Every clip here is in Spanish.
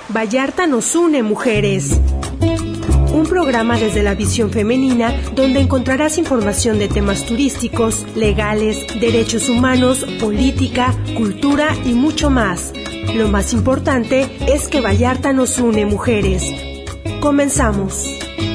Vallarta nos une, mujeres. Un programa desde la visión femenina donde encontrarás información de temas turísticos, legales, derechos humanos, política, cultura y mucho más. Lo más importante es que Vallarta nos une, mujeres. Comenzamos.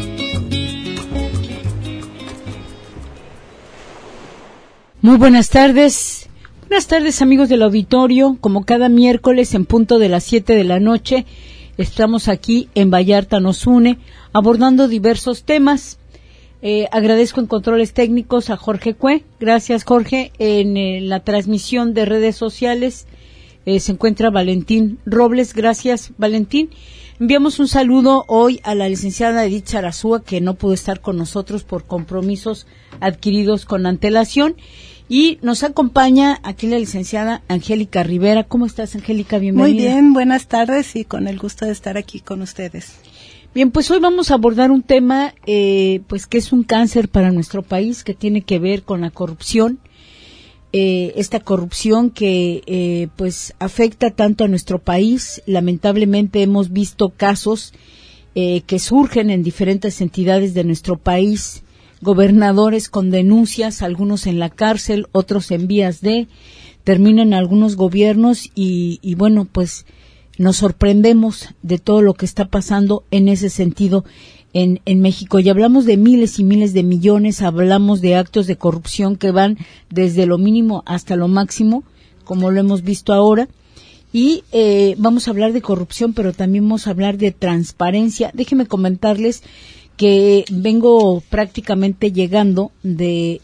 Muy buenas tardes. Buenas tardes, amigos del auditorio. Como cada miércoles en punto de las 7 de la noche, estamos aquí en Vallarta nos une, abordando diversos temas. Agradezco en controles técnicos a Jorge Cue. Gracias, Jorge. En la transmisión de redes sociales se encuentra Valentín Robles. Gracias, Valentín. Enviamos un saludo hoy a la licenciada Edith Sarazúa, que no pudo estar con nosotros por compromisos adquiridos con antelación. Y nos acompaña aquí la licenciada Angélica Rivera. ¿Cómo estás, Angélica? Bienvenida. Muy bien, buenas tardes y con el gusto de estar aquí con ustedes. Bien, pues hoy vamos a abordar un tema pues que es un cáncer para nuestro país, que tiene que ver con la corrupción. Esta corrupción que pues afecta tanto a nuestro país. Lamentablemente hemos visto casos que surgen en diferentes entidades de nuestro país, gobernadores con denuncias, algunos en la cárcel, otros en vías de, terminan algunos gobiernos y bueno, pues nos sorprendemos de todo lo que está pasando en ese sentido en México. Y hablamos de miles y miles de millones, hablamos de actos de corrupción que van desde lo mínimo hasta lo máximo, como lo hemos visto ahora. Y vamos a hablar de corrupción, pero también vamos a hablar de transparencia. Déjenme comentarles que vengo prácticamente llegando de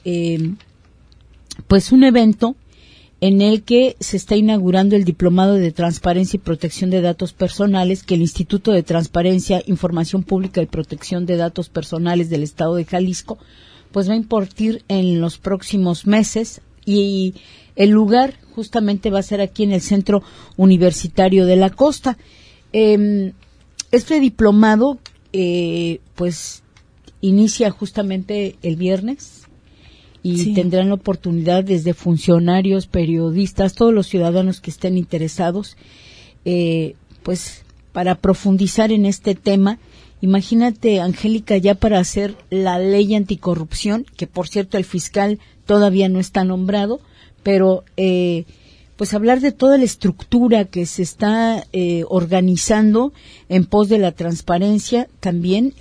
pues un evento en el que se está inaugurando el Diplomado de Transparencia y Protección de Datos Personales que el Instituto de Transparencia, Información Pública y Protección de Datos Personales del Estado de Jalisco pues va a impartir en los próximos meses, y el lugar justamente va a ser aquí en el Centro Universitario de la Costa. Este diplomado pues inicia justamente el viernes y sí, tendrán la oportunidad desde funcionarios, periodistas, todos los ciudadanos que estén interesados, pues para profundizar en este tema. Imagínate, Angélica, ya para hacer la ley anticorrupción, que por cierto el fiscal todavía no está nombrado, pero pues hablar de toda la estructura que se está organizando en pos de la transparencia, también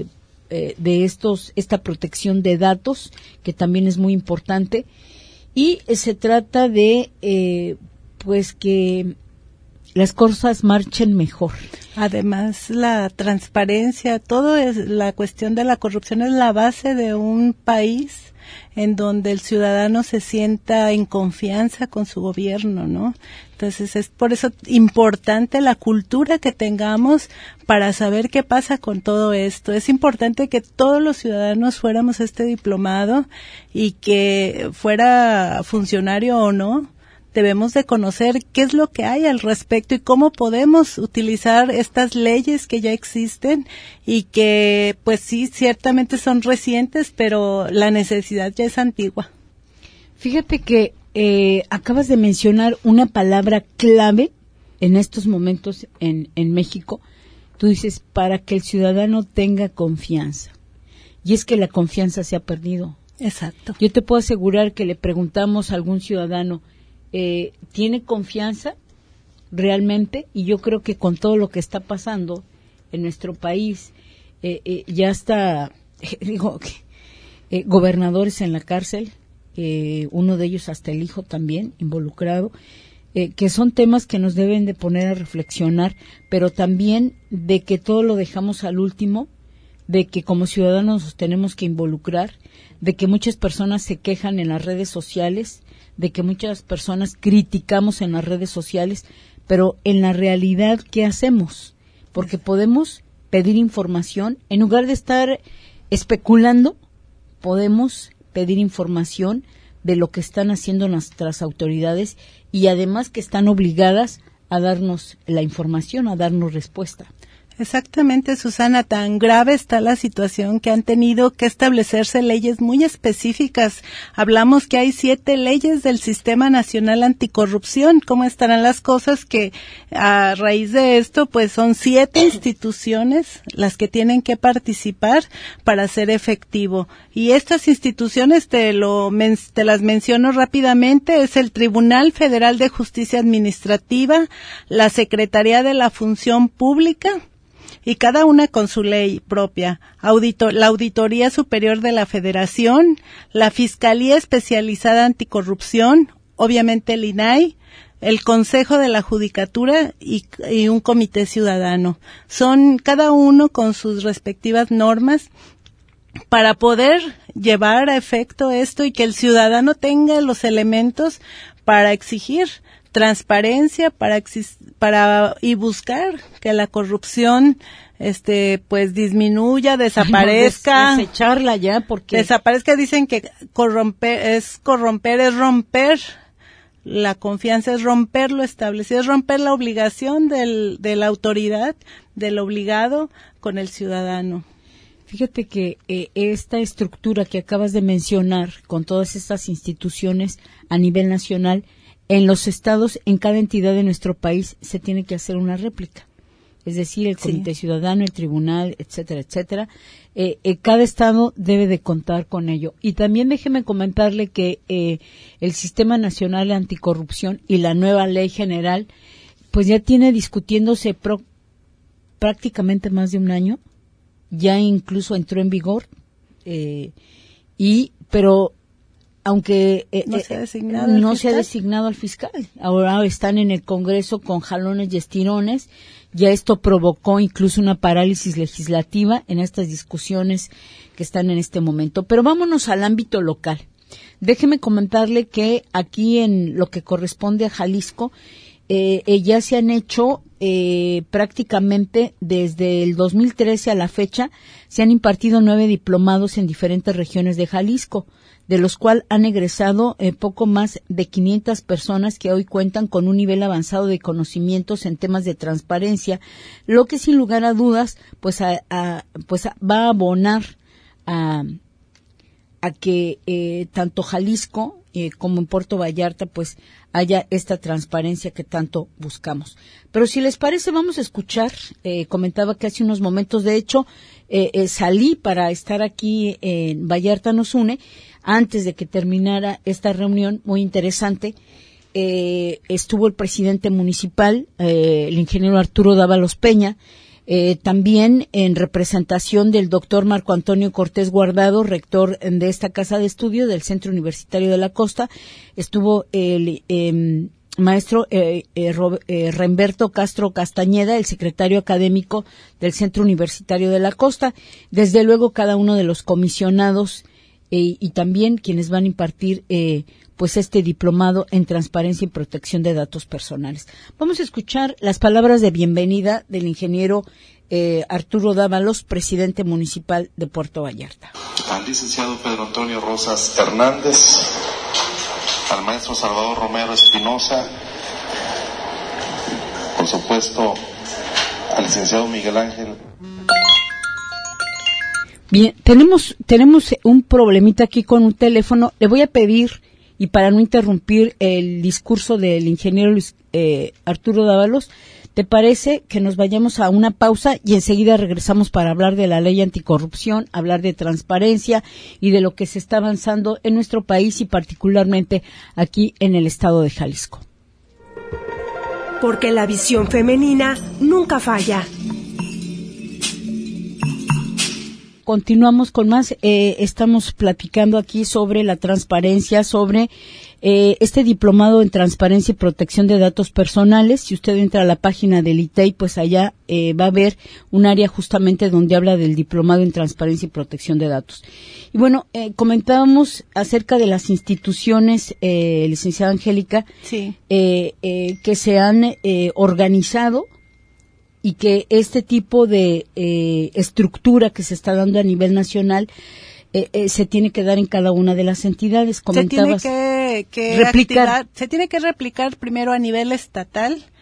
de esta protección de datos, que también es muy importante, y se trata de pues que las cosas marchen mejor. Además, la transparencia, todo es la cuestión de la corrupción es la base de un país en donde el ciudadano se sienta en confianza con su gobierno, ¿no? Entonces es por eso importante la cultura que tengamos para saber qué pasa con todo esto. Es importante que todos los ciudadanos fuéramos a este diplomado y que fuera funcionario o no, debemos de conocer qué es lo que hay al respecto y cómo podemos utilizar estas leyes que ya existen y que, pues sí, ciertamente son recientes, pero la necesidad ya es antigua. Fíjate que acabas de mencionar una palabra clave en estos momentos en México. Tú dices, para que el ciudadano tenga confianza. Y es que la confianza se ha perdido. Exacto. Yo te puedo asegurar que le preguntamos a algún ciudadano, ¿tiene confianza realmente? Y yo creo que con todo lo que está pasando en nuestro país, ya está, gobernadores en la cárcel, uno de ellos hasta el hijo también involucrado, que son temas que nos deben de poner a reflexionar, pero también de que todo lo dejamos al último, de que como ciudadanos nos tenemos que involucrar, de que muchas personas se quejan en las redes sociales, de que muchas personas criticamos en las redes sociales, pero en la realidad, ¿qué hacemos? Porque podemos pedir información, en lugar de estar especulando, podemos pedir información de lo que están haciendo nuestras autoridades y además que están obligadas a darnos la información, a darnos respuesta. Exactamente, Susana, tan grave está la situación que han tenido que establecerse leyes muy específicas. Hablamos que hay 7 leyes del Sistema Nacional Anticorrupción. ¿Cómo estarán las cosas? Que a raíz de esto, pues son 7 instituciones las que tienen que participar para ser efectivo. Y estas instituciones te las menciono rápidamente. Es el Tribunal Federal de Justicia Administrativa, la Secretaría de la Función Pública, y cada una con su ley propia, la Auditoría Superior de la Federación, la Fiscalía Especializada Anticorrupción, obviamente el INAI, el Consejo de la Judicatura y un comité ciudadano. Son cada uno con sus respectivas normas para poder llevar a efecto esto y que el ciudadano tenga los elementos para exigir transparencia, y buscar que la corrupción pues disminuya, desaparezca. Desecharla ya, porque desaparezca. Dicen que corromper es romper la confianza, es romper lo establecido, es romper la obligación de la autoridad, del obligado con el ciudadano. Fíjate que esta estructura que acabas de mencionar, con todas estas instituciones a nivel nacional, en los estados, en cada entidad de nuestro país, se tiene que hacer una réplica. Es decir, el Comité Ciudadano, el Tribunal, etcétera, etcétera. Cada estado debe de contar con ello. Y también déjeme comentarle que el Sistema Nacional de Anticorrupción y la nueva Ley General, pues ya tiene discutiéndose prácticamente más de un año. Ya incluso entró en vigor. Pero aunque no se ha designado al fiscal. Ahora están en el Congreso con jalones y estirones. Ya esto provocó incluso una parálisis legislativa en estas discusiones que están en este momento. Pero vámonos al ámbito local. Déjeme comentarle que aquí en lo que corresponde a Jalisco, ya se han hecho prácticamente desde el 2013 a la fecha, se han impartido 9 diplomados en diferentes regiones de Jalisco, de los cuales han egresado poco más de 500 personas que hoy cuentan con un nivel avanzado de conocimientos en temas de transparencia, lo que sin lugar a dudas pues va a abonar a que tanto Jalisco como en Puerto Vallarta pues haya esta transparencia que tanto buscamos. Pero si les parece, vamos a escuchar, comentaba que hace unos momentos, de hecho, salí para estar aquí en Vallarta Nos Une, antes de que terminara esta reunión muy interesante. Estuvo el presidente municipal, el ingeniero Arturo Dávalos Peña, también en representación del doctor Marco Antonio Cortés Guardado, rector de esta casa de estudio del Centro Universitario de la Costa, estuvo el maestro Remberto Castro Castañeda, el secretario académico del Centro Universitario de la Costa, desde luego cada uno de los comisionados y también quienes van a impartir pues este diplomado en transparencia y protección de datos personales. Vamos a escuchar las palabras de bienvenida del ingeniero Arturo Dávalos, presidente municipal de Puerto Vallarta. Al licenciado Pedro Antonio Rosas Hernández, al maestro Salvador Romero Espinosa, por supuesto al licenciado Miguel Ángel. Bien, tenemos un problemita aquí con un teléfono. Le voy a pedir, y para no interrumpir el discurso del ingeniero Arturo Dávalos, ¿te parece que nos vayamos a una pausa y enseguida regresamos para hablar de la ley anticorrupción, hablar de transparencia y de lo que se está avanzando en nuestro país y particularmente aquí en el estado de Jalisco? Porque la visión femenina nunca falla. Continuamos con más. Estamos platicando aquí sobre la transparencia, sobre este diplomado en transparencia y protección de datos personales. Si usted entra a la página del ITEI, pues allá va a ver un área justamente donde habla del diplomado en transparencia y protección de datos. Y bueno, comentábamos acerca de las instituciones, licenciada Angélica, sí, que se han organizado, y que este tipo de estructura que se está dando a nivel nacional se tiene que dar en cada una de las entidades. Comentabas, se tiene que replicar primero a nivel estatal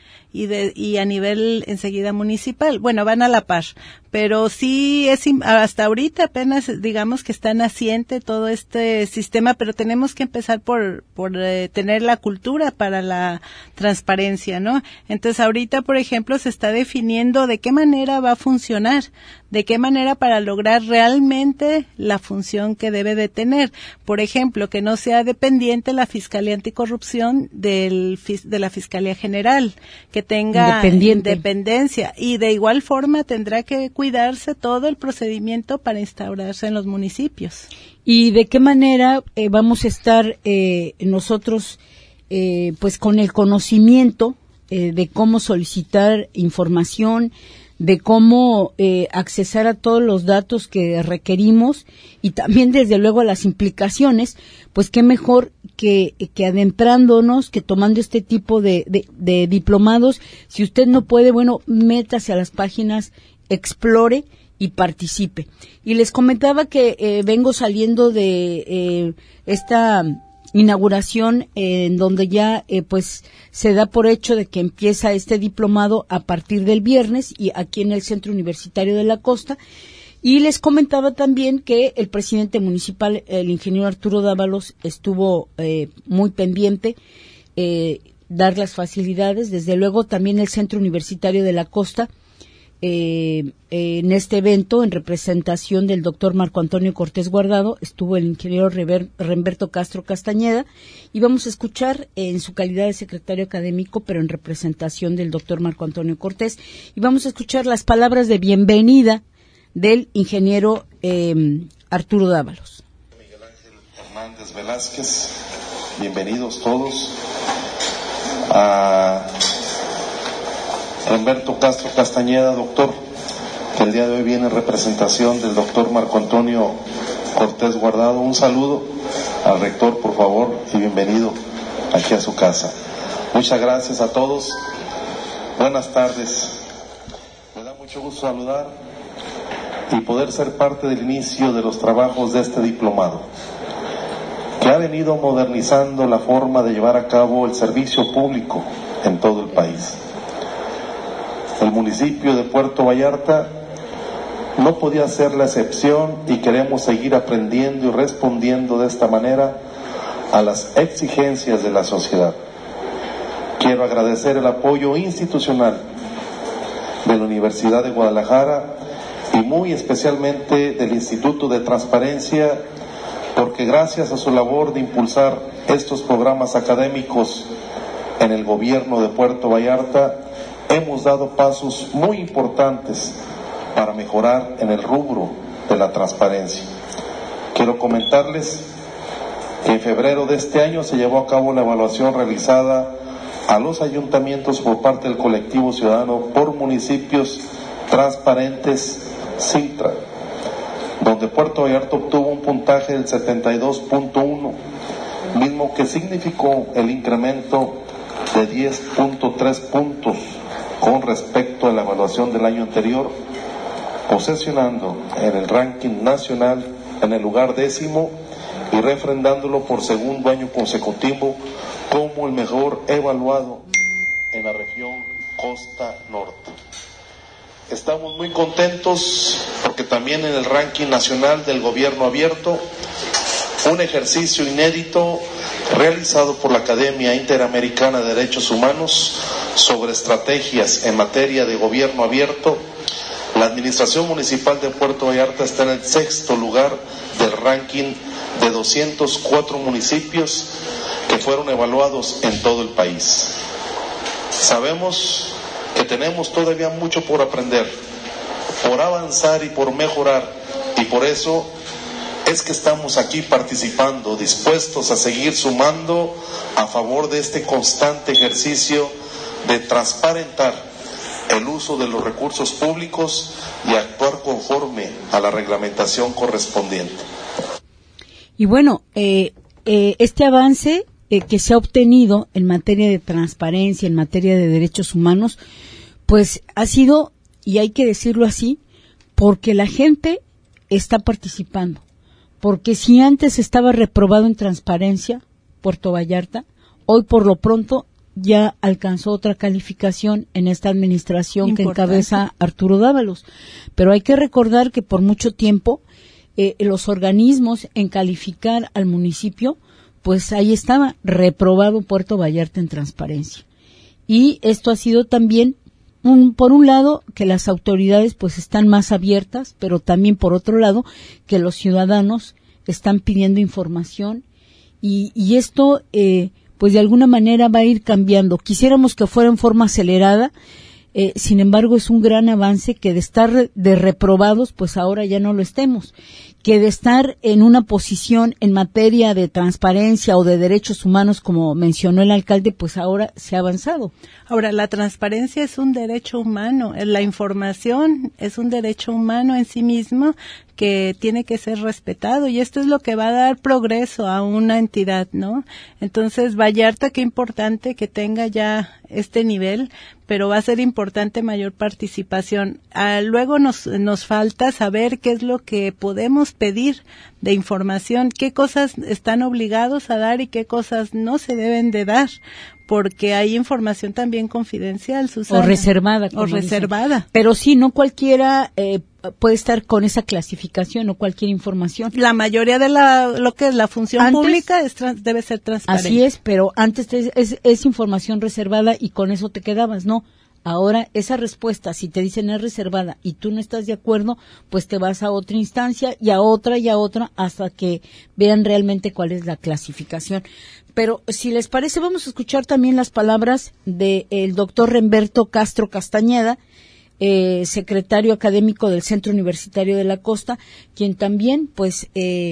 y a nivel enseguida municipal. Bueno, van a la par, pero sí hasta ahorita apenas digamos que está naciente todo este sistema, pero tenemos que empezar por tener la cultura para la transparencia, ¿no? Entonces ahorita, por ejemplo, se está definiendo de qué manera va a funcionar, de qué manera para lograr realmente la función que debe de tener. Por ejemplo, que no sea dependiente la Fiscalía Anticorrupción de la Fiscalía General, que tenga independencia, y de igual forma tendrá que cuidarse todo el procedimiento para instaurarse en los municipios. ¿Y de qué manera vamos a estar nosotros pues con el conocimiento de cómo solicitar información, de cómo accesar a todos los datos que requerimos y también desde luego a las implicaciones? Pues qué mejor que adentrándonos, que tomando este tipo de diplomados. Si usted no puede, bueno, métase a las páginas, explore y participe. Y les comentaba que vengo saliendo de esta inauguración en donde ya pues se da por hecho de que empieza este diplomado a partir del viernes y aquí en el Centro Universitario de la Costa. Y les comentaba también que el presidente municipal, el ingeniero Arturo Dávalos, estuvo muy pendiente, dar las facilidades. Desde luego también el Centro Universitario de la Costa, en este evento, en representación del doctor Marco Antonio Cortés Guardado, estuvo el ingeniero Remberto Castro Castañeda, y vamos a escuchar en su calidad de secretario académico, pero en representación del doctor Marco Antonio Cortés, y vamos a escuchar las palabras de bienvenida del ingeniero Arturo Dávalos. Miguel Ángel Hernández Velázquez, bienvenidos todos a Remberto Castro Castañeda, doctor, que el día de hoy viene en representación del doctor Marco Antonio Cortés Guardado. Un saludo al rector, por favor, y bienvenido aquí a su casa. Muchas gracias a todos. Buenas tardes. Me da mucho gusto saludar y poder ser parte del inicio de los trabajos de este diplomado, que ha venido modernizando la forma de llevar a cabo el servicio público en todo el país. El municipio de Puerto Vallarta no podía ser la excepción y queremos seguir aprendiendo y respondiendo de esta manera a las exigencias de la sociedad. Quiero agradecer el apoyo institucional de la Universidad de Guadalajara y muy especialmente del Instituto de Transparencia, porque gracias a su labor de impulsar estos programas académicos en el gobierno de Puerto Vallarta, hemos dado pasos muy importantes para mejorar en el rubro de la transparencia. Quiero comentarles que en febrero de este año se llevó a cabo la evaluación realizada a los ayuntamientos por parte del colectivo ciudadano por municipios transparentes Sintra, donde Puerto Vallarta obtuvo un puntaje del 72.1, mismo que significó el incremento de 10.3 puntos con respecto a la evaluación del año anterior, posesionando en el ranking nacional en el lugar 10º y refrendándolo por segundo año consecutivo como el mejor evaluado en la región Costa Norte. Estamos muy contentos porque también en el ranking nacional del gobierno abierto, un ejercicio inédito realizado por la Academia Interamericana de Derechos Humanos sobre estrategias en materia de gobierno abierto, la Administración Municipal de Puerto Vallarta está en el 6º lugar del ranking de 204 municipios que fueron evaluados en todo el país. Sabemos que tenemos todavía mucho por aprender, por avanzar y por mejorar, y por eso es que estamos aquí participando, dispuestos a seguir sumando a favor de este constante ejercicio de transparentar el uso de los recursos públicos y actuar conforme a la reglamentación correspondiente. Y bueno, este avance que se ha obtenido en materia de transparencia, en materia de derechos humanos, pues ha sido, y hay que decirlo así, porque la gente está participando. Porque si antes estaba reprobado en transparencia Puerto Vallarta, hoy por lo pronto ya alcanzó otra calificación en esta administración que encabeza Arturo Dávalos. Pero hay que recordar que por mucho tiempo los organismos en calificar al municipio, pues ahí estaba reprobado Puerto Vallarta en transparencia. Y esto ha sido también, por un lado, que las autoridades pues están más abiertas, pero también por otro lado, que los ciudadanos están pidiendo información y esto pues de alguna manera va a ir cambiando. Quisiéramos que fuera en forma acelerada, sin embargo es un gran avance que de estar de reprobados pues ahora ya no lo estemos, que de estar en una posición en materia de transparencia o de derechos humanos, como mencionó el alcalde, pues ahora se ha avanzado. Ahora, la transparencia es un derecho humano, la información es un derecho humano en sí mismo que tiene que ser respetado, y esto es lo que va a dar progreso a una entidad, ¿no? Entonces, Vallarta, qué importante que tenga ya este nivel, pero va a ser importante mayor participación. Luego nos falta saber qué es lo que podemos pedir de información, qué cosas están obligados a dar y qué cosas no se deben de dar, porque hay información también confidencial, Susana. O reservada. O reservada. Dicen. Pero sí, no cualquiera puede estar con esa clasificación o cualquier información. La mayoría de lo que es la función antes, pública debe ser transparente. Así es, pero antes es información reservada y con eso te quedabas, ¿no? Ahora, esa respuesta, si te dicen es reservada y tú no estás de acuerdo, pues te vas a otra instancia y a otra hasta que vean realmente cuál es la clasificación. Pero si les parece, vamos a escuchar también las palabras del doctor Remberto Castro Castañeda, secretario académico del Centro Universitario de la Costa, quien también, pues,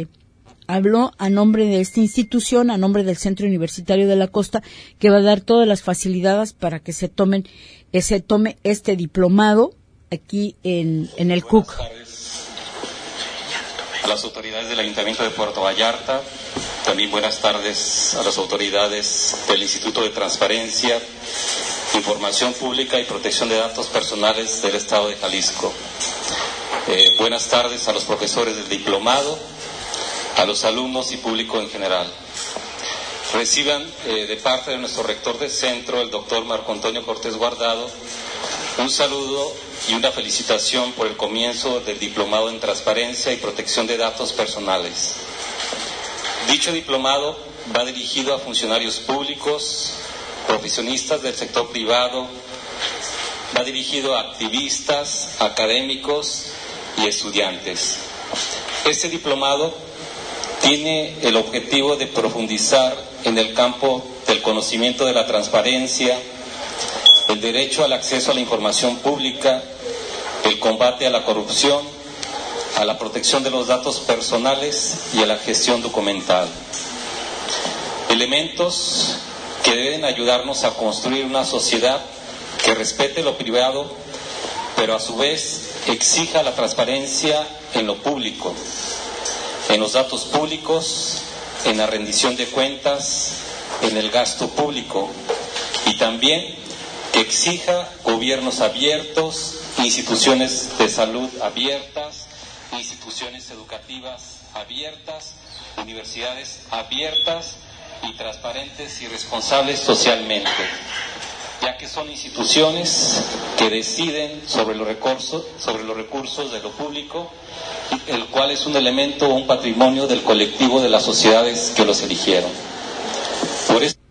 habló a nombre de esta institución, a nombre del Centro Universitario de la Costa, que va a dar todas las facilidades para que se tome este diplomado aquí en el CUC. Buenas tardes a las autoridades del Ayuntamiento de Puerto Vallarta, también buenas tardes a las autoridades del Instituto de Transparencia, Información Pública y Protección de Datos Personales del Estado de Jalisco. Buenas tardes a los profesores del diplomado, a los alumnos y público en general. Reciban de parte de nuestro rector del centro, el doctor Marco Antonio Cortés Guardado, un saludo y una felicitación por el comienzo del diplomado en Transparencia y Protección de Datos Personales. Dicho diplomado va dirigido a funcionarios públicos, profesionistas del sector privado, va dirigido a activistas, académicos y estudiantes. Este diplomado tiene el objetivo de profundizar en el campo del conocimiento de la transparencia, el derecho al acceso a la información pública, el combate a la corrupción, a la protección de los datos personales y a la gestión documental. Elementos que deben ayudarnos a construir una sociedad que respete lo privado, pero a su vez exija la transparencia en lo público, en los datos públicos, en la rendición de cuentas, en el gasto público, y también que exija gobiernos abiertos, instituciones de salud abiertas, instituciones educativas abiertas, universidades abiertas y transparentes y responsables socialmente, ya que son instituciones que deciden sobre los recursos de lo público, el cual es un elemento o un patrimonio del colectivo de las sociedades que los eligieron. Por eso...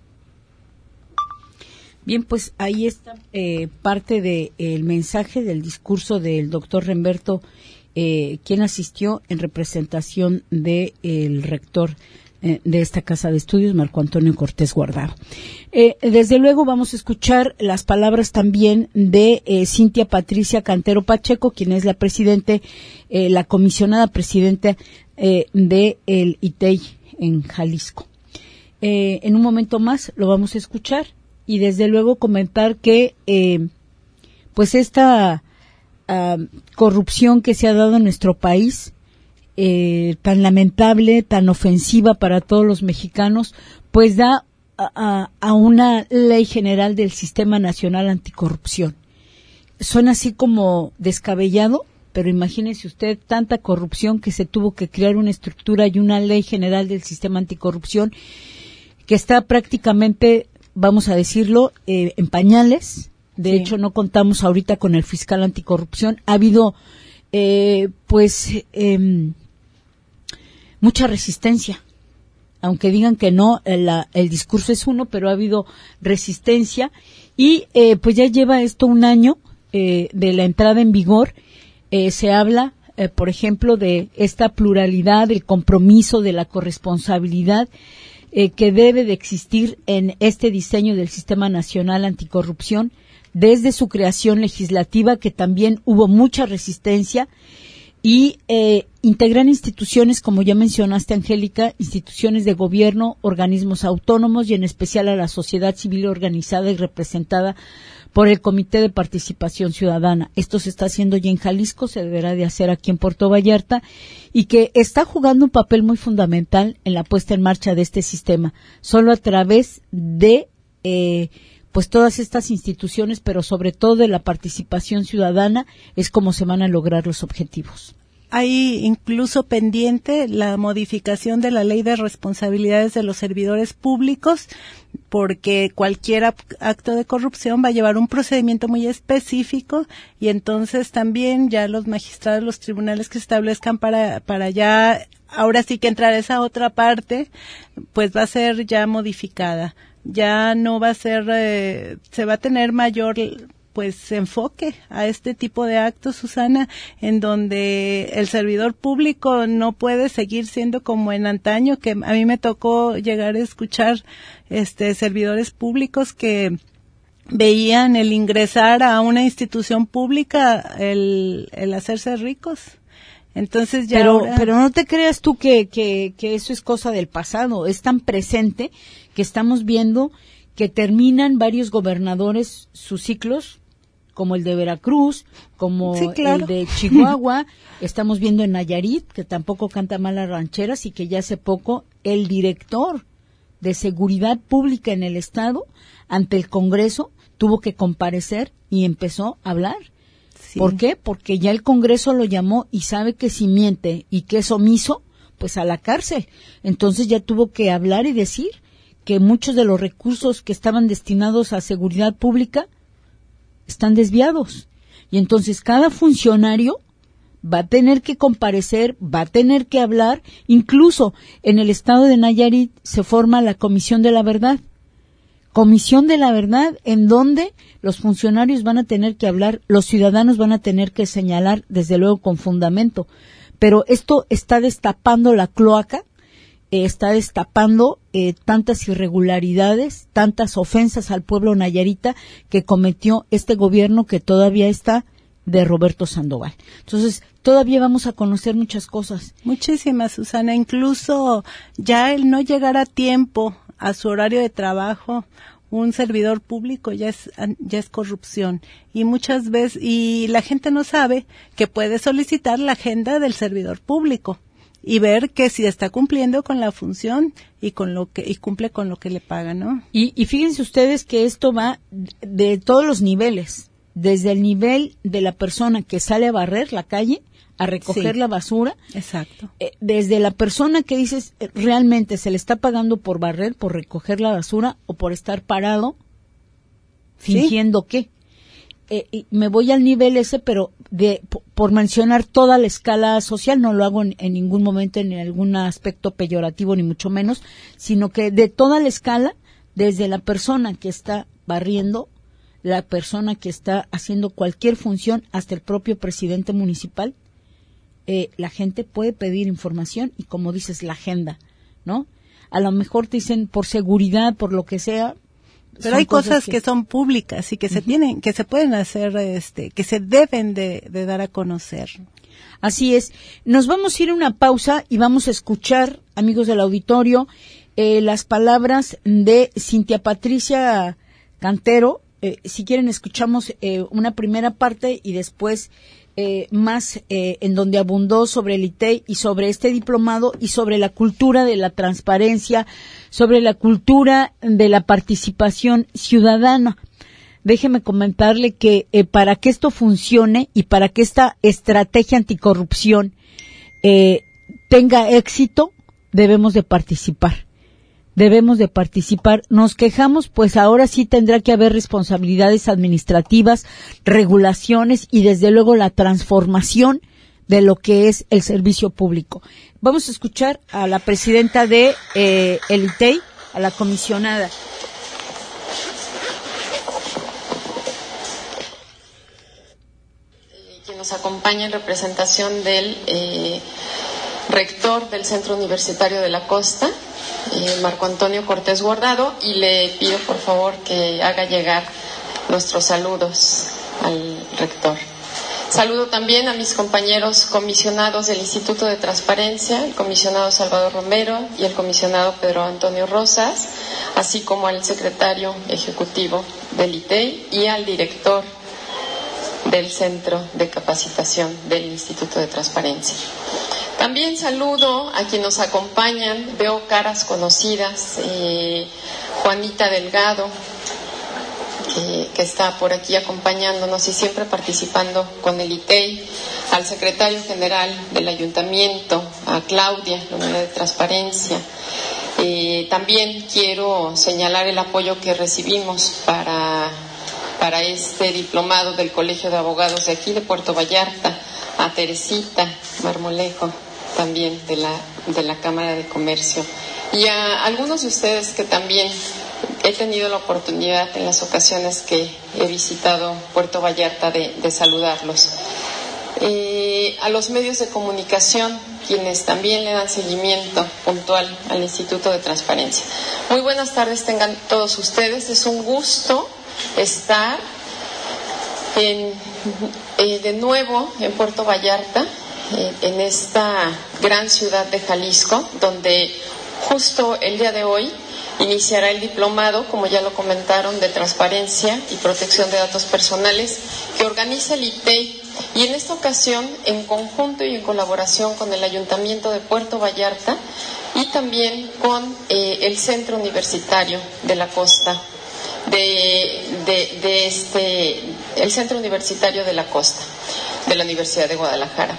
Bien, pues ahí está parte del mensaje del discurso del doctor Remberto, quien asistió en representación del rector de esta Casa de Estudios, Marco Antonio Cortés Guardado. Desde luego vamos a escuchar las palabras también de Cintia Patricia Cantero Pacheco, quien es la comisionada presidenta del ITEI en Jalisco. En un momento más lo vamos a escuchar y desde luego comentar que pues esta corrupción que se ha dado en nuestro país, tan lamentable, tan ofensiva para todos los mexicanos, pues da a una ley general del Sistema Nacional Anticorrupción. Suena así como descabellado, pero imagínese usted tanta corrupción que se tuvo que crear una estructura y una ley general del Sistema Anticorrupción que está prácticamente vamos a decirlo, en pañales. De hecho, no contamos ahorita con el fiscal anticorrupción. Ha habido, mucha resistencia. Aunque digan que no, el discurso es uno, pero ha habido resistencia. Y pues ya lleva esto un año de la entrada en vigor. Se habla, por ejemplo, de esta pluralidad, del compromiso, de la corresponsabilidad que debe de existir en este diseño del Sistema Nacional Anticorrupción, desde su creación legislativa, que también hubo mucha resistencia, y integrar instituciones, como ya mencionaste, Angélica, instituciones de gobierno, organismos autónomos y en especial a la sociedad civil organizada y representada por el Comité de Participación Ciudadana. Esto se está haciendo ya en Jalisco, se deberá de hacer aquí en Puerto Vallarta, y que está jugando un papel muy fundamental en la puesta en marcha de este sistema. Solo a través de pues todas estas instituciones, pero sobre todo de la participación ciudadana, es como se van a lograr los objetivos. Hay incluso pendiente la modificación de la Ley de Responsabilidades de los Servidores Públicos, porque cualquier acto de corrupción va a llevar un procedimiento muy específico, y entonces también ya los magistrados, los tribunales que se establezcan para ya, ahora sí que entrar a esa otra parte, pues va a ser ya modificada. Ya no va a ser, se va a tener mayor pues enfoque a este tipo de actos, Susana, en donde el servidor público no puede seguir siendo como en antaño, que a mí me tocó llegar a escuchar servidores públicos que veían el ingresar a una institución pública el hacerse ricos. Entonces ya pero no te creas tú que eso es cosa del pasado, es tan presente que estamos viendo que terminan varios gobernadores sus ciclos, como el de Veracruz, como el de Chihuahua. Estamos viendo en Nayarit, que tampoco canta mal las rancheras, y que ya hace poco el director de Seguridad Pública en el Estado, ante el Congreso, tuvo que comparecer y empezó a hablar. Sí. ¿Por qué? Porque ya el Congreso lo llamó y sabe que si miente y que es omiso, pues a la cárcel. Entonces ya tuvo que hablar y decir que muchos de los recursos que estaban destinados a seguridad pública están desviados. Y entonces cada funcionario va a tener que comparecer, va a tener que hablar. Incluso en el estado de Nayarit se forma la Comisión de la Verdad. Comisión de la Verdad, en donde los funcionarios van a tener que hablar, los ciudadanos van a tener que señalar, desde luego con fundamento. Pero esto está destapando la cloaca, está destapando tantas irregularidades, tantas ofensas al pueblo nayarita que cometió este gobierno que todavía está de Roberto Sandoval. Entonces, todavía vamos a conocer muchas cosas. Muchísimas, Susana. Incluso ya el no llegar a tiempo a su horario de trabajo, un servidor público ya es corrupción. Y muchas veces, y la gente no sabe que puede solicitar la agenda del servidor público y ver que si está cumpliendo con la función y cumple con lo que le pagan, ¿no? Y fíjense ustedes que esto va de todos los niveles, desde el nivel de la persona que sale a barrer la calle, a recoger la basura. Exacto. Desde la persona que dices, realmente se le está pagando por barrer, por recoger la basura o por estar parado fingiendo que. Y me voy al nivel ese, pero por mencionar toda la escala social, no lo hago en ningún momento en algún aspecto peyorativo, ni mucho menos, sino que de toda la escala, desde la persona que está barriendo, la persona que está haciendo cualquier función, hasta el propio presidente municipal, la gente puede pedir información y, como dices, la agenda, ¿no? A lo mejor te dicen por seguridad, por lo que sea. Pero hay cosas que son públicas y que se pueden hacer, que se deben de dar a conocer. Así es. Nos vamos a ir a una pausa y vamos a escuchar, amigos del auditorio, las palabras de Cintia Patricia Cantero. Si quieren, escuchamos una primera parte y después más en donde abundó sobre el ITEI y sobre este diplomado y sobre la cultura de la transparencia, sobre la cultura de la participación ciudadana. Déjeme comentarle que para que esto funcione y para que esta estrategia anticorrupción tenga éxito, debemos de participar. debemos de participar. Nos quejamos, pues ahora sí tendrá que haber responsabilidades administrativas, regulaciones y desde luego la transformación de lo que es el servicio público. Vamos a escuchar a la presidenta de el ITEI, a la comisionada. Quien nos acompaña en representación del rector del Centro Universitario de la Costa, Marco Antonio Cortés Guardado, y le pido por favor que haga llegar nuestros saludos al rector. Saludo también a mis compañeros comisionados del Instituto de Transparencia, el comisionado Salvador Romero y el comisionado Pedro Antonio Rosas, así como al secretario ejecutivo del ITEI y al director del Centro de Capacitación del Instituto de Transparencia. También saludo a quienes nos acompañan, veo caras conocidas, Juanita Delgado, que está por aquí acompañándonos y siempre participando con el ITEI, al secretario general del ayuntamiento, a Claudia, la unidad de transparencia. También quiero señalar el apoyo que recibimos para este diplomado del Colegio de Abogados de aquí de Puerto Vallarta, a Teresita Marmolejo, también de la Cámara de Comercio, y a algunos de ustedes que también he tenido la oportunidad en las ocasiones que he visitado Puerto Vallarta de saludarlos. A los medios de comunicación, quienes también le dan seguimiento puntual al Instituto de Transparencia. Muy buenas tardes tengan todos ustedes. Es un gusto estar de nuevo en Puerto Vallarta, en esta gran ciudad de Jalisco, donde justo el día de hoy iniciará el diplomado, como ya lo comentaron, de transparencia y protección de datos personales que organiza el ITEI, y en esta ocasión en conjunto y en colaboración con el Ayuntamiento de Puerto Vallarta y también con el Centro Universitario de la Costa, el Centro Universitario de la Costa de la Universidad de Guadalajara.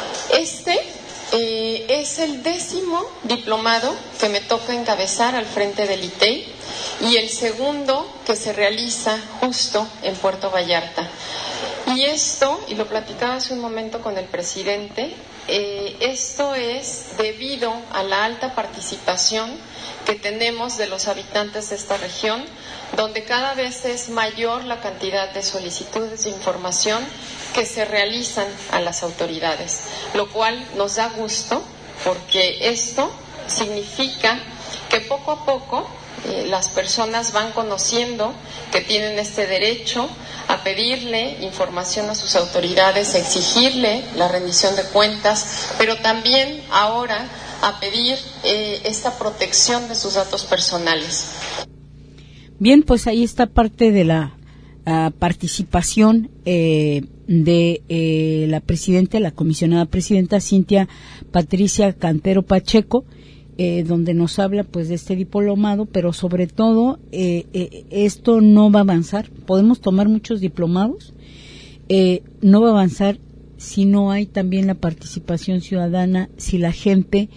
Es el 10º diplomado que me toca encabezar al frente del ITEI y el segundo que se realiza justo en Puerto Vallarta. Y esto, y lo platicaba hace un momento con el presidente, esto es debido a la alta participación que tenemos de los habitantes de esta región, donde cada vez es mayor la cantidad de solicitudes de información que se realizan a las autoridades, lo cual nos da gusto porque esto significa que poco a poco las personas van conociendo que tienen este derecho a pedirle información a sus autoridades, a exigirle la rendición de cuentas, pero también ahora a pedir esta protección de sus datos personales. Bien, pues ahí está parte de la participación de la presidenta, la comisionada presidenta Cintia Patricia Cantero Pacheco, donde nos habla pues de este diplomado, pero sobre todo esto no va a avanzar. Podemos tomar muchos diplomados, no va a avanzar si no hay también la participación ciudadana, si la gente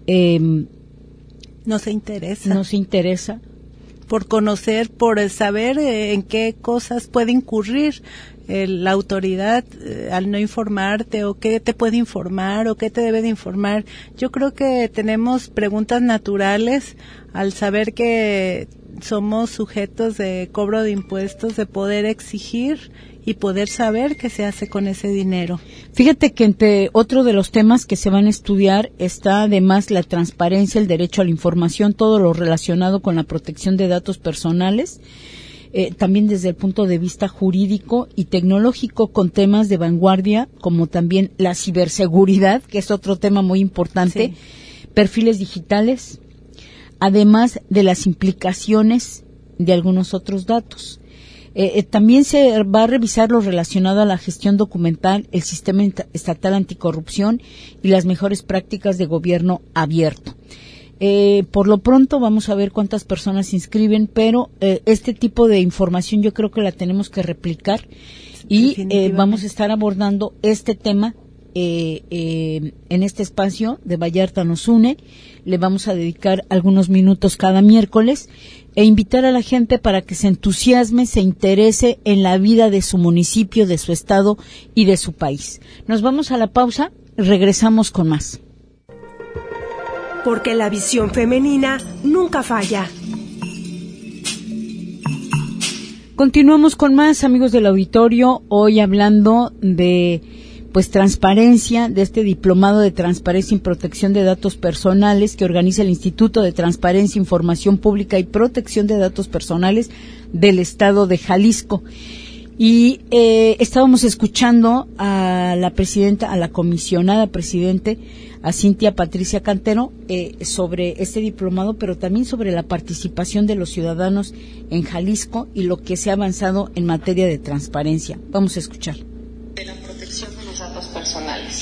no se interesa por conocer, por saber en qué cosas puede incurrir la autoridad al no informarte, o qué te puede informar o qué te debe de informar. Yo creo que tenemos preguntas naturales al saber que somos sujetos de cobro de impuestos, de poder exigir y poder saber qué se hace con ese dinero. Fíjate que entre otro de los temas que se van a estudiar está además la transparencia, el derecho a la información, todo lo relacionado con la protección de datos personales, también desde el punto de vista jurídico y tecnológico, con temas de vanguardia como también la ciberseguridad, que es otro tema muy importante, sí. Perfiles digitales, además de las implicaciones de algunos otros datos. También se va a revisar lo relacionado a la gestión documental, el sistema estatal anticorrupción y las mejores prácticas de gobierno abierto. Por lo pronto vamos a ver cuántas personas se inscriben, pero este tipo de información yo creo que la tenemos que replicar y vamos a estar abordando este tema en este espacio de Vallarta nos une. Le vamos a dedicar algunos minutos cada miércoles e invitar a la gente para que se entusiasme, se interese en la vida de su municipio, de su estado y de su país. Nos vamos a la pausa, regresamos con más. Porque la visión femenina nunca falla. Continuamos con más, amigos del auditorio, hoy hablando de transparencia, de este diplomado de transparencia y protección de datos personales que organiza el Instituto de Transparencia, Información Pública y Protección de Datos Personales del Estado de Jalisco. Y estábamos escuchando a la presidenta, a la comisionada presidente, a Cintia Patricia Cantero, sobre este diplomado, pero también sobre la participación de los ciudadanos en Jalisco y lo que se ha avanzado en materia de transparencia. Vamos a escuchar. De la protección de los datos personales.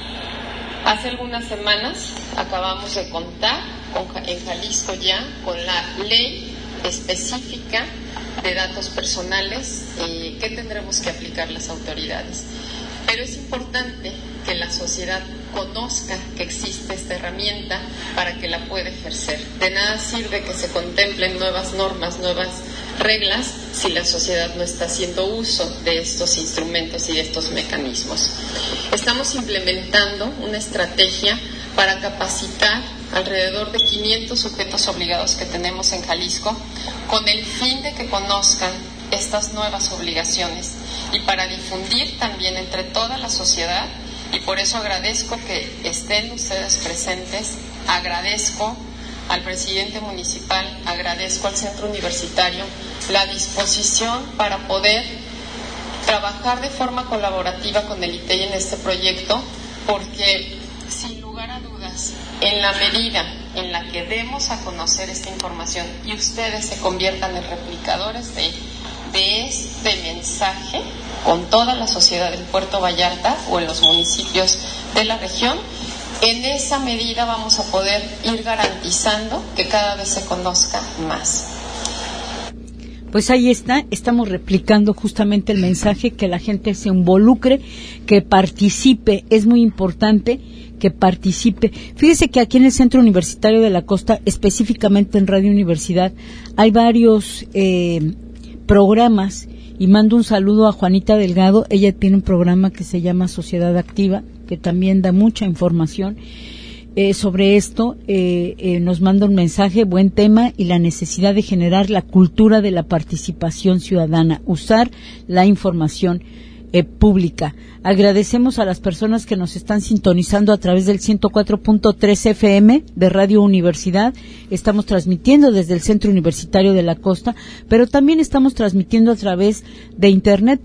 Hace algunas semanas acabamos de contar en Jalisco ya con la ley específica de datos personales que tendremos que aplicar las autoridades. Pero es importante que la sociedad conozca que existe esta herramienta para que la pueda ejercer. De nada sirve que se contemplen nuevas normas, nuevas reglas, si la sociedad no está haciendo uso de estos instrumentos y de estos mecanismos. Estamos implementando una estrategia para capacitar alrededor de 500 sujetos obligados que tenemos en Jalisco, con el fin de que conozcan estas nuevas obligaciones y para difundir también entre toda la sociedad, y por eso agradezco que estén ustedes presentes, agradezco al presidente municipal, agradezco al centro universitario la disposición para poder trabajar de forma colaborativa con el ITEI en este proyecto, porque sin lugar a dudas, en la medida en la que demos a conocer esta información y ustedes se conviertan en replicadores de este mensaje con toda la sociedad del Puerto Vallarta o en los municipios de la región, en esa medida vamos a poder ir garantizando que cada vez se conozca más. Pues ahí está, estamos replicando justamente el mensaje, que la gente se involucre, que participe, es muy importante que participe. Fíjese que aquí en el Centro Universitario de la Costa, específicamente en Radio Universidad, hay varios programas, y mando un saludo a Juanita Delgado. Ella tiene un programa que se llama Sociedad Activa, que también da mucha información sobre esto. Nos manda un mensaje, buen tema, y la necesidad de generar la cultura de la participación ciudadana, usar la información pública. Agradecemos a las personas que nos están sintonizando a través del 104.3 FM de Radio Universidad. Estamos transmitiendo desde el Centro Universitario de la Costa, pero también estamos transmitiendo a través de internet,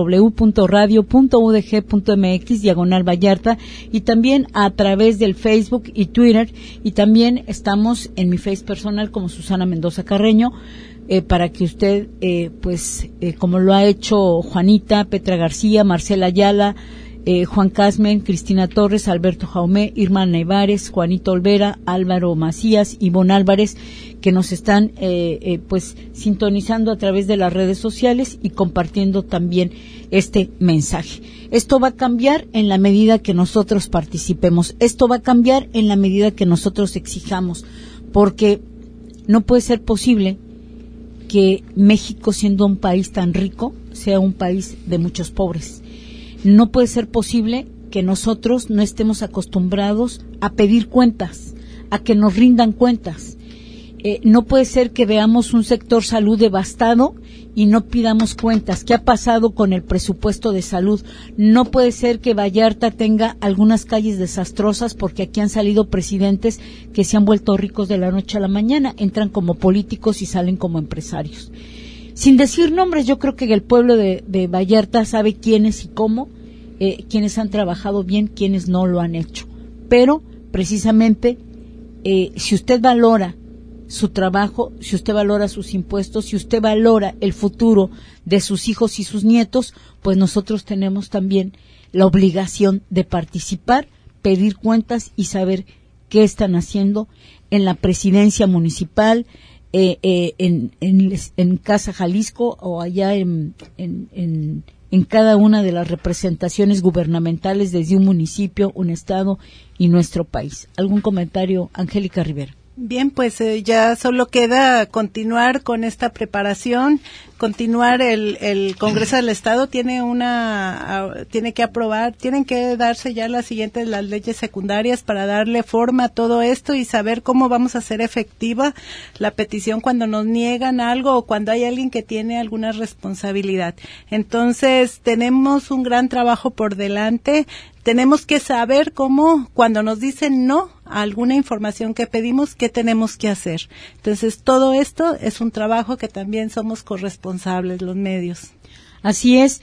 www.radio.udg.mx/Vallarta, y también a través del Facebook y Twitter, y también estamos en mi Face personal como Susana Mendoza Carreño, para que usted, como lo ha hecho Juanita, Petra García, Marcela Ayala, Juan Casmen, Cristina Torres, Alberto Jaume, Irma Nevares, Juanito Olvera, Álvaro Macías, Ivonne Álvarez, que nos están sintonizando a través de las redes sociales y compartiendo también este mensaje. Esto va a cambiar en la medida que nosotros participemos. Esto va a cambiar en la medida que nosotros exijamos, porque no puede ser posible que México, siendo un país tan rico, sea un país de muchos pobres. No puede ser posible que nosotros no estemos acostumbrados a pedir cuentas, a que nos rindan cuentas. No puede ser que veamos un sector salud devastado y no pidamos cuentas. ¿Qué ha pasado con el presupuesto de salud? No puede ser que Vallarta tenga algunas calles desastrosas, porque aquí han salido presidentes que se han vuelto ricos de la noche a la mañana, entran como políticos y salen como empresarios. Sin decir nombres, yo creo que el pueblo de Vallarta sabe quiénes y cómo, quiénes han trabajado bien, quiénes no lo han hecho. Pero, precisamente, si usted valora su trabajo, si usted valora sus impuestos, si usted valora el futuro de sus hijos y sus nietos, pues nosotros tenemos también la obligación de participar, pedir cuentas y saber qué están haciendo en la presidencia municipal, en Casa Jalisco, o allá en en cada una de las representaciones gubernamentales desde un municipio, un estado y nuestro país. ¿Algún comentario, Angélica Rivera? Bien, pues ya solo queda continuar con esta preparación, continuar el Congreso del Estado tiene que aprobar, tienen que darse ya las leyes secundarias para darle forma a todo esto y saber cómo vamos a hacer efectiva la petición cuando nos niegan algo o cuando hay alguien que tiene alguna responsabilidad. Entonces, tenemos un gran trabajo por delante. Tenemos que saber cómo, cuando nos dicen no a alguna información que pedimos, qué tenemos que hacer. Entonces, todo esto es un trabajo que también somos corresponsables los medios. Así es.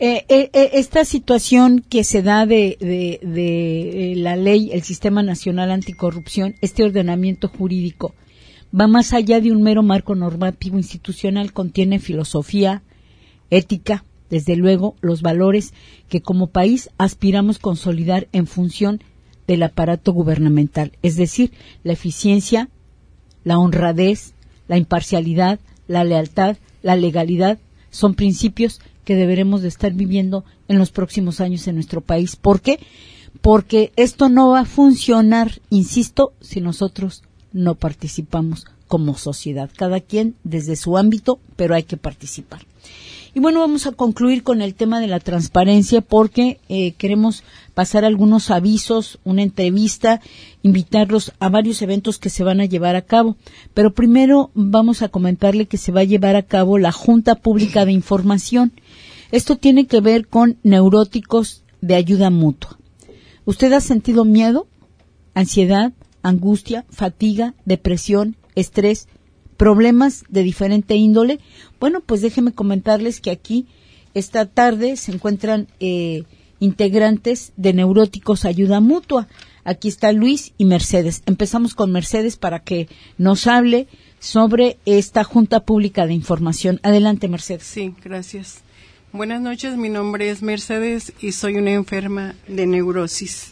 Esta situación que se da de la ley, el Sistema Nacional Anticorrupción, este ordenamiento jurídico, va más allá de un mero marco normativo institucional, contiene filosofía, ética, desde luego, los valores que como país aspiramos consolidar en función del aparato gubernamental, es decir, la eficiencia, la honradez, la imparcialidad, la lealtad, la legalidad, son principios que deberemos de estar viviendo en los próximos años en nuestro país. ¿Por qué? Porque esto no va a funcionar, insisto, si nosotros no participamos como sociedad, cada quien desde su ámbito, pero hay que participar. Y bueno, vamos a concluir con el tema de la transparencia porque queremos pasar algunos avisos, una entrevista, invitarlos a varios eventos que se van a llevar a cabo. Pero primero vamos a comentarle que se va a llevar a cabo la Junta Pública de Información. Esto tiene que ver con neuróticos de ayuda mutua. ¿Usted ha sentido miedo, ansiedad, angustia, fatiga, depresión, estrés, problemas de diferente índole? Bueno, pues déjenme comentarles que aquí esta tarde se encuentran integrantes de Neuróticos Ayuda Mutua. Aquí está Luis y Mercedes. Empezamos con Mercedes para que nos hable sobre esta Junta Pública de Información. Adelante, Mercedes. Sí, gracias. Buenas noches, mi nombre es Mercedes y soy una enferma de neurosis.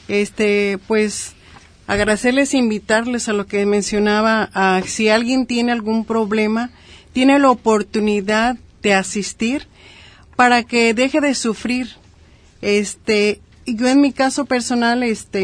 Pues agradecerles e invitarles a lo que mencionaba, si alguien tiene algún problema, tiene la oportunidad de asistir para que deje de sufrir. Yo en mi caso personal,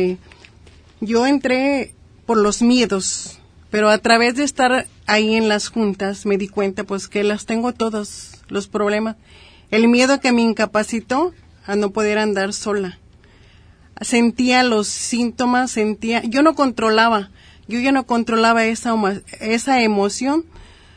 yo entré por los miedos, pero a través de estar ahí en las juntas me di cuenta pues que las tengo todos los problemas. El miedo que me incapacitó a no poder andar sola. Sentía los síntomas, yo ya no controlaba esa emoción,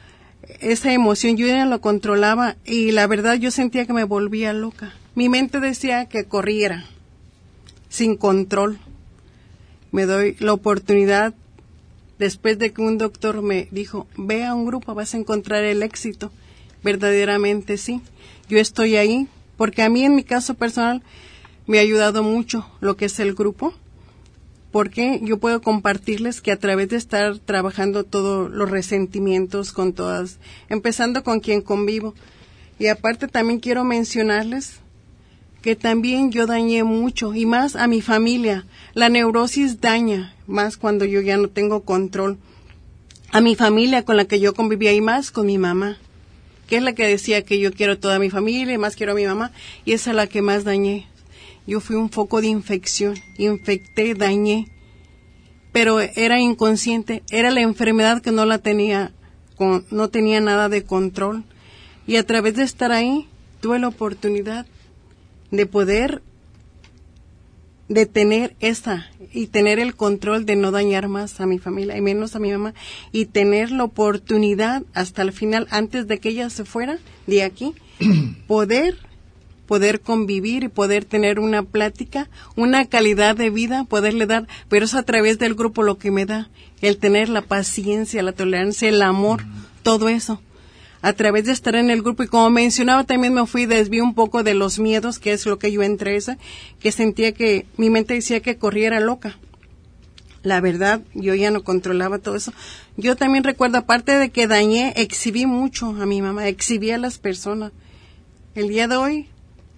yo ya no lo controlaba y la verdad yo sentía que me volvía loca. Mi mente decía que corriera, sin control. Me doy la oportunidad, después de que un doctor me dijo, ve a un grupo, vas a encontrar el éxito. Verdaderamente sí, yo estoy ahí, porque a mí en mi caso personal, me ha ayudado mucho lo que es el grupo, porque yo puedo compartirles que a través de estar trabajando todos los resentimientos con todas, empezando con quien convivo, y aparte también quiero mencionarles que también yo dañé mucho, y más a mi familia. La neurosis daña, más cuando yo ya no tengo control, a mi familia con la que yo convivía y más con mi mamá, que es la que decía que yo quiero toda mi familia y más quiero a mi mamá, y esa es la que más dañé. Yo fui un foco de infección, infecté, dañé, pero era inconsciente, era la enfermedad que no tenía nada de control. Y a través de estar ahí, tuve la oportunidad de poder detener y tener el control de no dañar más a mi familia y menos a mi mamá, y tener la oportunidad hasta el final, antes de que ella se fuera de aquí, poder convivir y poder tener una plática, una calidad de vida, poderle dar, pero es a través del grupo lo que me da, el tener la paciencia, la tolerancia, el amor, todo eso, a través de estar en el grupo. Y como mencionaba, también desvié un poco de los miedos, que es lo que yo entré que sentía que mi mente decía que corriera loca. La verdad, yo ya no controlaba todo eso. Yo también recuerdo, aparte de que dañé, exhibí mucho a mi mamá, exhibí a las personas. El día de hoy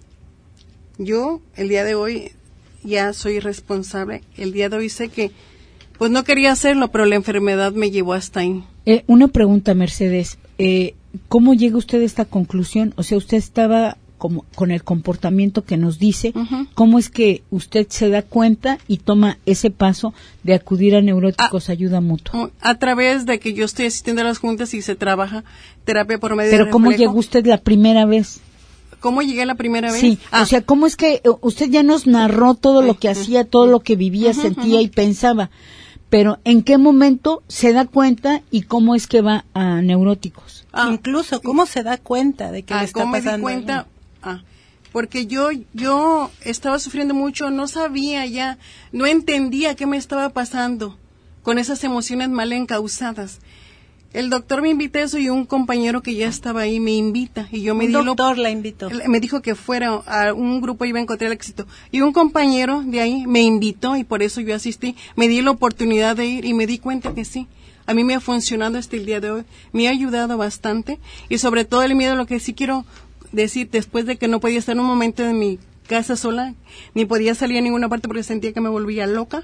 ya soy responsable. El día de hoy sé que, pues no quería hacerlo, pero la enfermedad me llevó hasta ahí. Una pregunta, Mercedes. ¿Cómo llega usted a esta conclusión? O sea, usted estaba como con el comportamiento que nos dice, cómo es que usted se da cuenta y toma ese paso de acudir a Neuróticos Ayuda Mutua. A través de que yo estoy asistiendo a las juntas y se trabaja terapia por medio de Pero ¿cómo llegó usted la primera vez? ¿Cómo llegué la primera vez? Sí, o sea, ¿cómo es que usted ya nos narró todo lo que hacía, todo lo que vivía, sentía y pensaba? Pero ¿en qué momento se da cuenta y cómo es que va a Neuróticos? Incluso, ¿cómo se da cuenta de que le está ¿cómo pasando? me di cuenta? Porque yo estaba sufriendo mucho, no sabía ya, no entendía qué me estaba pasando con esas emociones mal encausadas. El doctor me invita a eso y un compañero que ya estaba ahí me invita y yo me di doctor la invitó. Me dijo que fuera a un grupo y iba a encontrar el éxito. Y un compañero de ahí me invitó y por eso yo asistí. Me di la oportunidad de ir y me di cuenta que sí. A mí me ha funcionado hasta el día de hoy. Me ha ayudado bastante y sobre todo el miedo, lo que sí quiero decir, después de que no podía estar un momento en mi casa sola, ni podía salir a ninguna parte porque sentía que me volvía loca.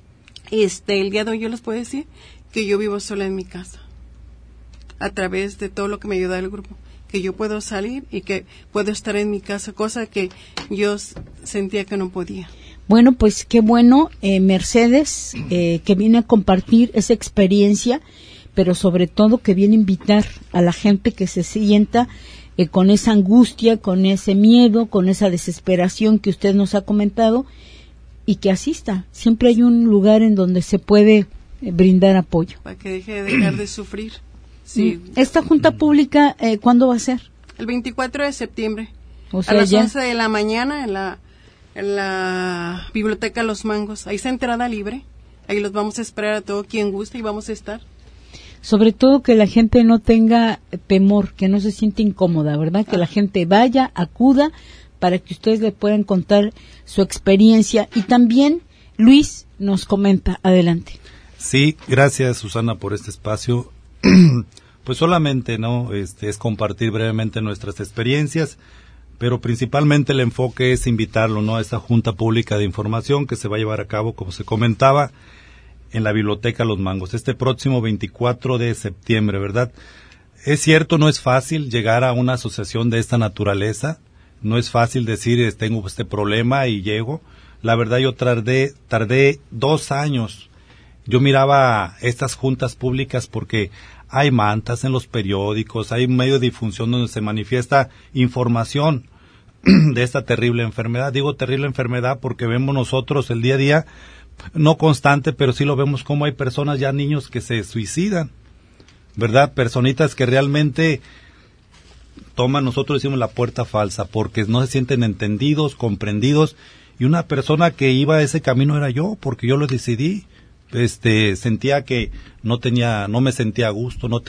El día de hoy yo les puedo decir que yo vivo sola en mi casa. A través de todo lo que me ayuda el grupo, que yo puedo salir y que puedo estar en mi casa, cosa que yo sentía que no podía. Bueno, pues qué bueno, Mercedes, que viene a compartir esa experiencia, pero sobre todo que viene a invitar a la gente que se sienta con esa angustia, con ese miedo, con esa desesperación que usted nos ha comentado y que asista. Siempre hay un lugar en donde se puede brindar apoyo. Para que deje de dejar de sufrir. Sí. ¿Esta junta pública cuándo va a ser? El 24 de septiembre, o sea, a las ya 11 de la mañana en la Biblioteca Los Mangos. Ahí está entrada libre, ahí los vamos a esperar a todo quien guste y vamos a estar. Sobre todo que la gente no tenga temor, que no se siente incómoda, ¿verdad? Que la gente vaya, acuda, para que ustedes le puedan contar su experiencia. Y también Luis nos comenta, adelante. Sí, gracias Susana por este espacio. Pues solamente es compartir brevemente nuestras experiencias, pero principalmente el enfoque es invitarlo a esta junta pública de información que se va a llevar a cabo, como se comentaba, en la Biblioteca Los Mangos, este próximo 24 de septiembre, ¿verdad? Es cierto, no es fácil llegar a una asociación de esta naturaleza, no es fácil decir tengo este problema y llego. La verdad yo tardé 2 años. Yo miraba estas juntas públicas porque hay mantas en los periódicos, hay un medio de difusión donde se manifiesta información de esta terrible enfermedad. Digo terrible enfermedad porque vemos nosotros el día a día, no constante, pero sí lo vemos como hay personas, ya niños que se suicidan, ¿verdad? Personitas que realmente toman, nosotros decimos la puerta falsa, porque no se sienten entendidos, comprendidos, y una persona que iba a ese camino era yo, porque yo lo decidí. Sentía que no me sentía a gusto, no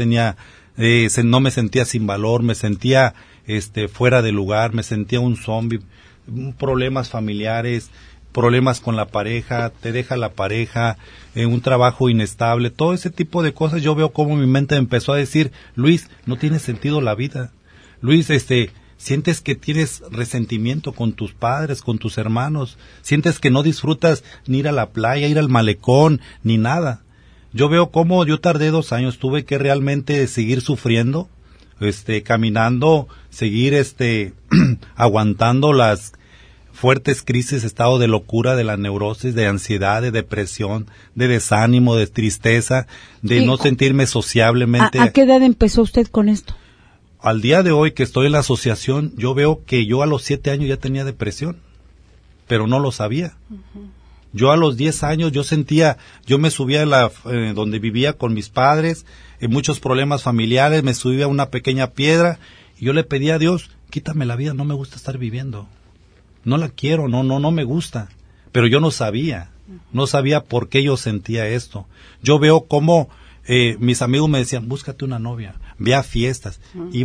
me sentía sin valor, me sentía fuera de lugar, me sentía un zombie, problemas familiares, problemas con la pareja, te deja la pareja, un trabajo inestable, todo ese tipo de cosas. Yo veo cómo mi mente empezó a decir, Luis, no tiene sentido la vida. Luis, sientes que tienes resentimiento con tus padres, con tus hermanos, sientes que no disfrutas ni ir a la playa, ir al malecón, ni nada. Yo veo cómo yo tardé 2 años, tuve que realmente seguir sufriendo, caminando, seguir aguantando las fuertes crisis, estado de locura, de la neurosis, de ansiedad, de depresión, de desánimo, de tristeza, de no sentirme sociablemente. ¿A qué edad empezó usted con esto? Al día de hoy que estoy en la asociación, yo veo que yo a los 7 años ya tenía depresión, pero no lo sabía. Yo a los 10 años yo me subía donde vivía con mis padres, muchos problemas familiares, me subía a una pequeña piedra y yo le pedía a Dios, quítame la vida, no me gusta estar viviendo. No la quiero, no me gusta. Pero yo no sabía por qué yo sentía esto. Yo veo cómo mis amigos me decían, búscate una novia, ve a fiestas.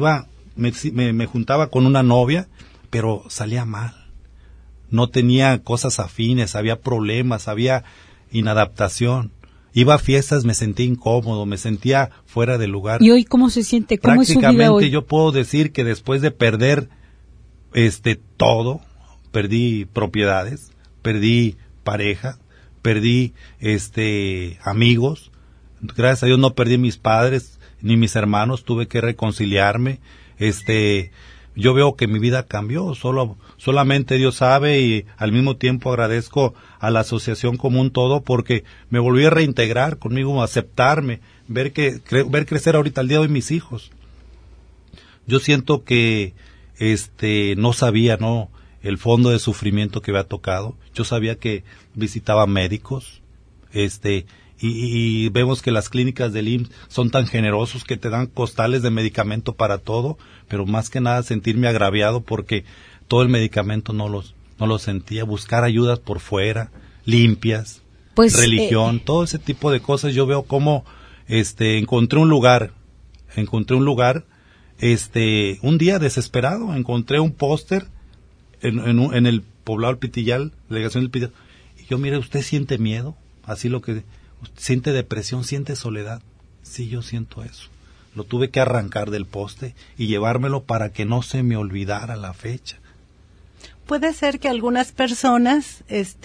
Me juntaba con una novia, pero salía mal. No tenía cosas afines, había problemas, había inadaptación. Iba a fiestas, me sentía incómodo, me sentía fuera de lugar. ¿Y hoy cómo se siente? ¿Cómo es su vida hoy? Prácticamente yo puedo decir que después de perder todo, perdí propiedades, perdí pareja, perdí amigos. Gracias a Dios no perdí mis padres ni mis hermanos, tuve que reconciliarme. yo veo que mi vida cambió, solamente Dios sabe, y al mismo tiempo agradezco a la asociación como un todo, porque me volví a reintegrar conmigo, aceptarme, ver crecer ahorita al día de hoy mis hijos. Yo siento que no sabía, ¿no?, el fondo de sufrimiento que me ha tocado. Yo sabía que visitaba médicos, y vemos que las clínicas del IMSS son tan generosos que te dan costales de medicamento para todo, pero más que nada sentirme agraviado porque todo el medicamento no lo sentía, buscar ayudas por fuera, limpias, pues, religión, todo ese tipo de cosas. Yo veo cómo encontré un lugar, un día desesperado, encontré un póster en el poblado del Pitillal, delegación del Pitillal, y yo, mire, ¿usted siente miedo? Así lo que siente depresión, siente soledad. Sí, yo siento eso. Lo tuve que arrancar del poste y llevármelo para que no se me olvidara la fecha. Puede ser que a algunas personas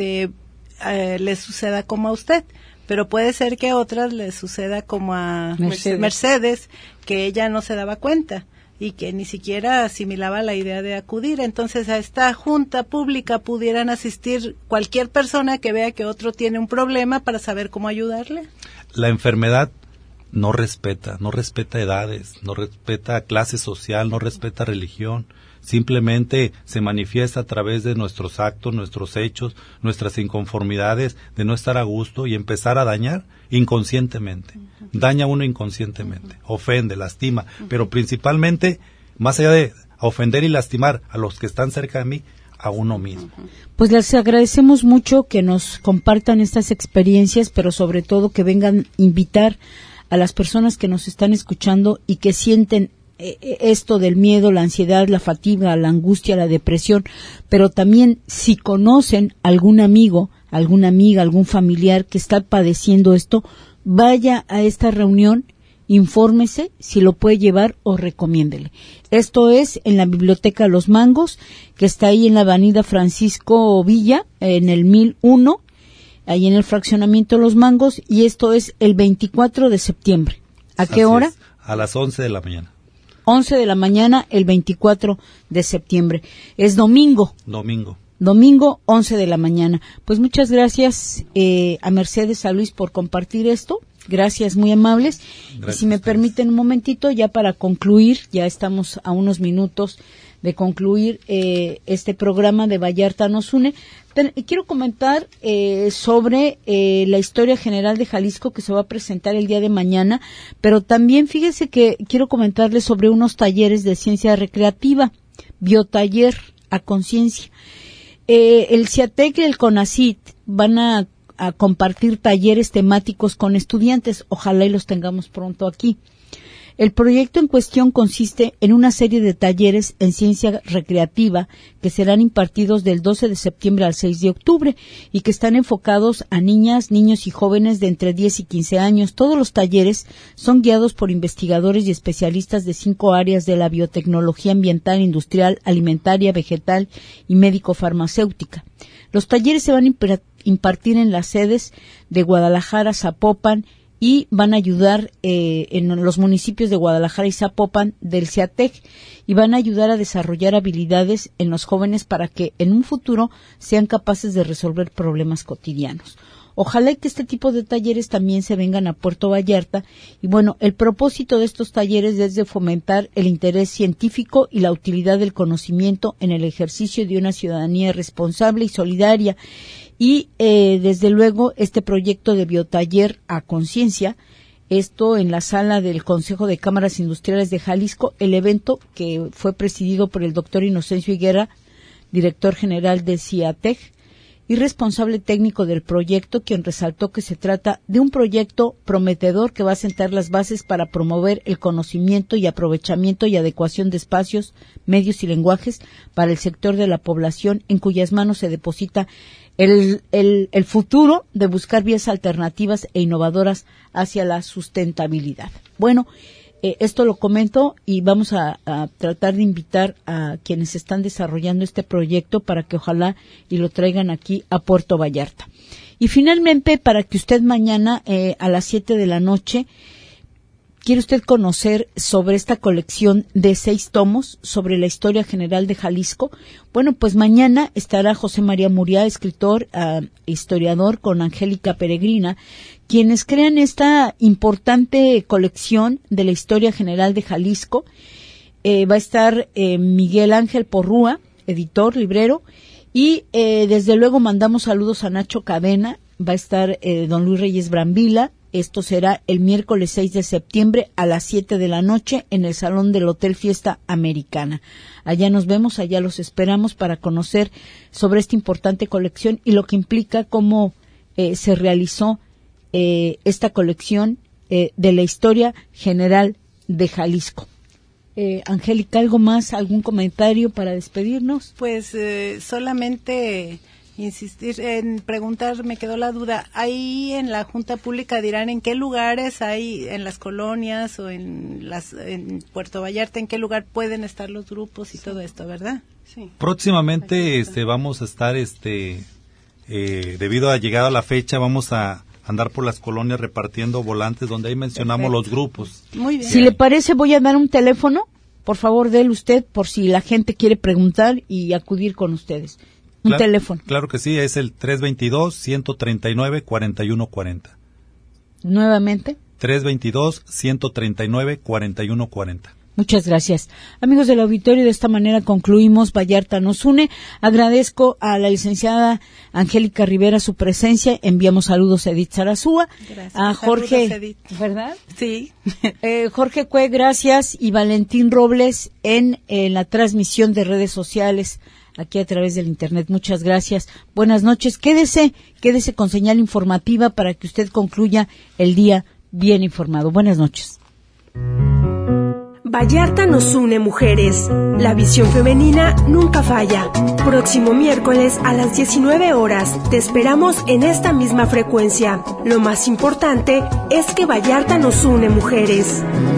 les suceda como a usted, pero puede ser que a otras les suceda como a Mercedes, que ella no se daba cuenta y que ni siquiera asimilaba la idea de acudir. Entonces, a esta junta pública pudieran asistir cualquier persona que vea que otro tiene un problema para saber cómo ayudarle. La enfermedad no respeta edades, no respeta clase social, no respeta religión. Simplemente se manifiesta a través de nuestros actos, nuestros hechos, nuestras inconformidades, de no estar a gusto y empezar a dañar inconscientemente. Daña uno inconscientemente, ofende, lastima, pero principalmente, más allá de ofender y lastimar a los que están cerca de mí, a uno mismo. Pues les agradecemos mucho que nos compartan estas experiencias, pero sobre todo que vengan a invitar a las personas que nos están escuchando y que sienten esto del miedo, la ansiedad, la fatiga, la angustia, la depresión, pero también si conocen algún amigo, alguna amiga, algún familiar que está padeciendo esto, vaya a esta reunión, infórmese si lo puede llevar o recomiéndele. Esto es en la Biblioteca Los Mangos, que está ahí en la avenida Francisco Villa, en el 1001, ahí en el fraccionamiento Los Mangos, y esto es el 24 de septiembre. ¿A qué hora? A las 11 de la mañana. 11 de la mañana, el 24 de septiembre. Es domingo. Domingo, 11 de la mañana. Pues muchas gracias a Mercedes, a Luis por compartir esto. Gracias, muy amables. Gracias. Y si me permiten un momentito, ya para concluir, ya estamos a unos minutos de concluir este programa de Vallarta nos une. Quiero comentar sobre la historia general de Jalisco que se va a presentar el día de mañana, pero también fíjese que quiero comentarles sobre unos talleres de ciencia recreativa, biotaller a conciencia. El CIATEC y el CONACYT van a compartir talleres temáticos con estudiantes, ojalá y los tengamos pronto aquí. El proyecto en cuestión consiste en una serie de talleres en ciencia recreativa que serán impartidos del 12 de septiembre al 6 de octubre y que están enfocados a niñas, niños y jóvenes de entre 10 y 15 años. Todos los talleres son guiados por investigadores y especialistas de 5 áreas de la biotecnología ambiental, industrial, alimentaria, vegetal y médico-farmacéutica. Los talleres se van a impartir en las sedes de Guadalajara, Zapopan, y van a ayudar en los municipios de Guadalajara y Zapopan del CIATEC y van a ayudar a desarrollar habilidades en los jóvenes para que en un futuro sean capaces de resolver problemas cotidianos. Ojalá que este tipo de talleres también se vengan a Puerto Vallarta y bueno, el propósito de estos talleres es de fomentar el interés científico y la utilidad del conocimiento en el ejercicio de una ciudadanía responsable y solidaria. Y desde luego este proyecto de biotaller a conciencia, esto en la sala del Consejo de Cámaras Industriales de Jalisco, el evento que fue presidido por el doctor Inocencio Higuera, director general de CIATEC y responsable técnico del proyecto, quien resaltó que se trata de un proyecto prometedor que va a sentar las bases para promover el conocimiento y aprovechamiento y adecuación de espacios, medios y lenguajes para el sector de la población en cuyas manos se deposita el futuro de buscar vías alternativas e innovadoras hacia la sustentabilidad. Bueno, esto lo comento y vamos a tratar de invitar a quienes están desarrollando este proyecto para que ojalá y lo traigan aquí a Puerto Vallarta. Y finalmente, para que usted mañana a las 7 de la noche ¿Quiere usted conocer sobre esta colección de 6 tomos sobre la historia general de Jalisco? Bueno, pues mañana estará José María Muriá, escritor, historiador, con Angélica Peregrina, quienes crean esta importante colección de la historia general de Jalisco. Va a estar Miguel Ángel Porrúa, editor, librero, y desde luego mandamos saludos a Nacho Cadena. Va a estar don Luis Reyes Brambila. Esto será el miércoles 6 de septiembre a las 7 de la noche en el Salón del Hotel Fiesta Americana. Allá nos vemos, allá los esperamos para conocer sobre esta importante colección y lo que implica cómo se realizó esta colección de la historia general de Jalisco. Angélica, ¿algo más? ¿Algún comentario para despedirnos? Pues solamente insistir en preguntar, me quedó la duda, ahí en la Junta Pública dirán en qué lugares hay, en las colonias o en Puerto Vallarta, en qué lugar pueden estar los grupos y todo esto, ¿verdad? Sí. Próximamente vamos a estar, debido a llegada a la fecha, vamos a andar por las colonias repartiendo volantes donde ahí mencionamos los grupos. Muy bien. Si le parece, voy a dar un teléfono, por favor, déle usted, por si la gente quiere preguntar y acudir con ustedes. Un teléfono. Claro que sí, es el 322-139-4140. Nuevamente. 322-139-4140. Muchas gracias. Amigos del auditorio, de esta manera concluimos Vallarta nos une. Agradezco a la licenciada Angélica Rivera su presencia. Enviamos saludos a Edith Sarazúa. Gracias. A Jorge, saludos, Edith. ¿verdad? Sí. Jorge Cue, gracias. Y Valentín Robles en la transmisión de redes sociales aquí a través del internet. Muchas gracias. Buenas noches. Quédese con señal informativa para que usted concluya el día bien informado. Buenas noches. Vallarta nos une, mujeres. La visión femenina nunca falla. Próximo miércoles a las 19 horas. Te esperamos en esta misma frecuencia. Lo más importante es que Vallarta nos une, mujeres.